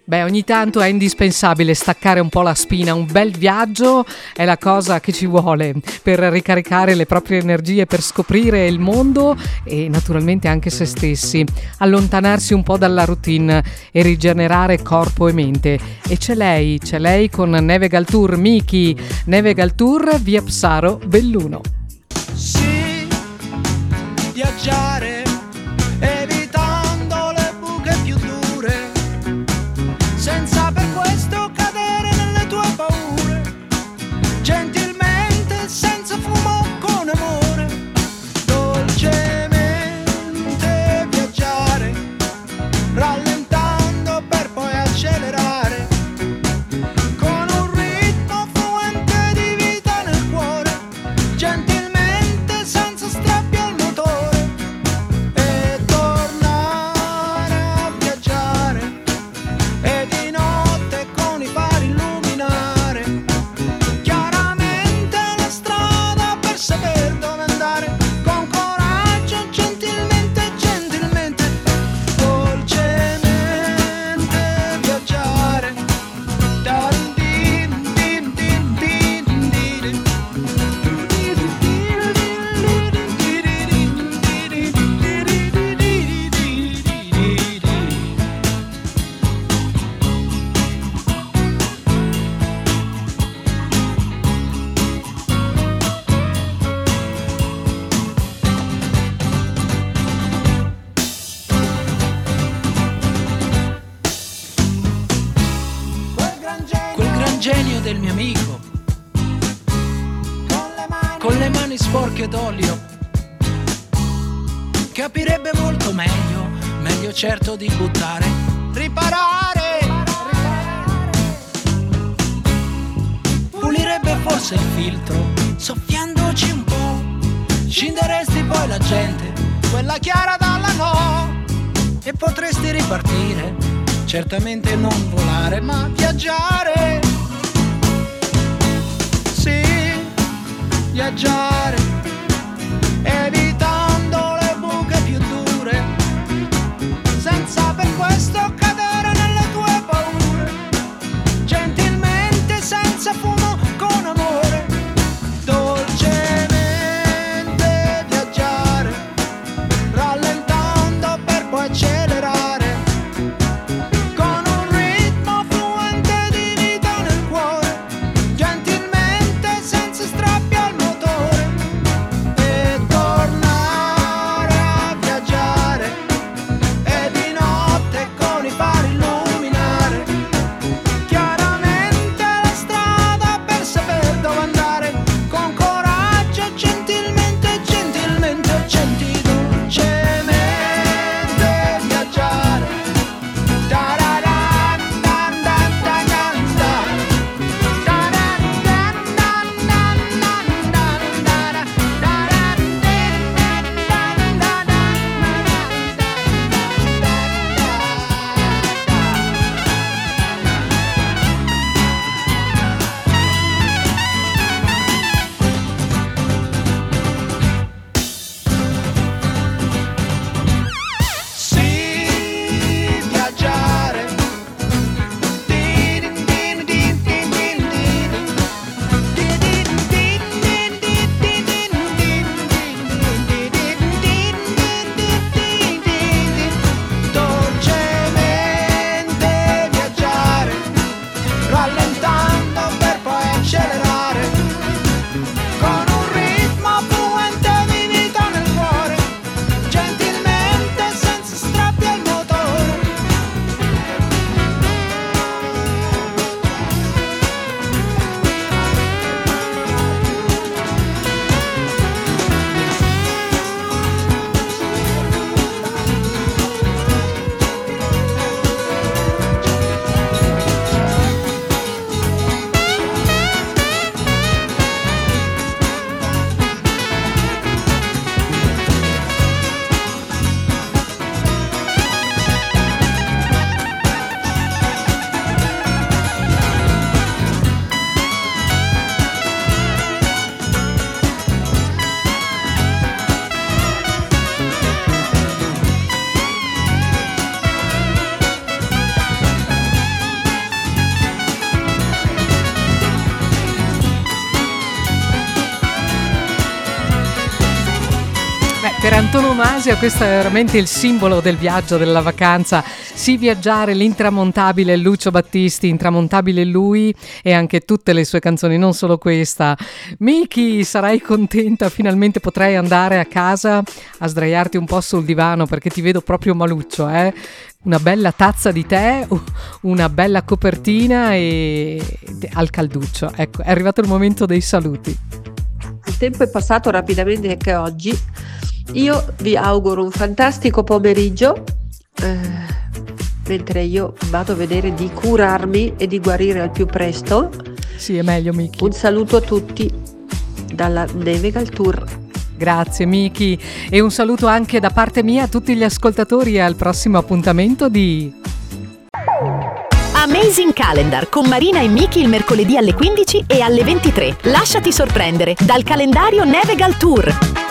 Beh, ogni tanto è indispensabile staccare un po' la spina, un bel viaggio è la cosa che ci vuole per ricaricare le proprie energie, per scoprire il mondo e naturalmente anche se stessi, allontanarsi un po' dalla routine e rigenerare corpo e mente. E c'è lei con Nevegal Tour, Miki, Nevegal Tour via Psaro Belluno. Sì, viaggiare senza per questo cadere nelle tue paure, gentilmente, senza fumo, con amore, dolcemente viaggiare, rallentando per poi accelerare, con un ritmo fluente di vita nel cuore, gentilmente, senza strappi al motore, e tornare a viaggiare. E di notte con i fari illuminare chiaramente la strada per saper dove andare, con coraggio, gentilmente, gentilmente, dolcemente viaggiare. Quel gran genio del mio amico, con le mani sporche d'olio, capirebbe molto meglio, meglio certo di buttare, riparare, pulirebbe forse il filtro, soffiandoci un po', scinderesti poi la gente, quella chiara dalla no, e potresti ripartire. Certamente non volare, ma viaggiare. Sì, viaggiare, evitando le buche più dure, senza per questo cadere nelle tue paure, gentilmente, senza fumo, con amore, dolcemente viaggiare, rallentando per poi accelerare. antonomasia, questo è veramente il simbolo del viaggio, della vacanza. Sì, viaggiare, l'intramontabile Lucio Battisti, intramontabile lui e anche tutte le sue canzoni, non solo questa. Miki, sarai contenta, finalmente potrai andare a casa a sdraiarti un po' sul divano perché ti vedo proprio maluccio, eh? Una bella tazza di tè, una bella copertina e al calduccio. Ecco, è arrivato il momento dei saluti. Il tempo è passato rapidamente anche oggi. Io vi auguro un fantastico pomeriggio, mentre io vado a vedere di curarmi e di guarire al più presto. Sì, è meglio, Miki. Un saluto a tutti dalla Nevegal Tour. Grazie Miki, e un saluto anche da parte mia a tutti gli ascoltatori e al prossimo appuntamento di Amazing Calendar con Marina e Miki il mercoledì alle 15 e alle 23. Lasciati sorprendere dal calendario Nevegal Tour.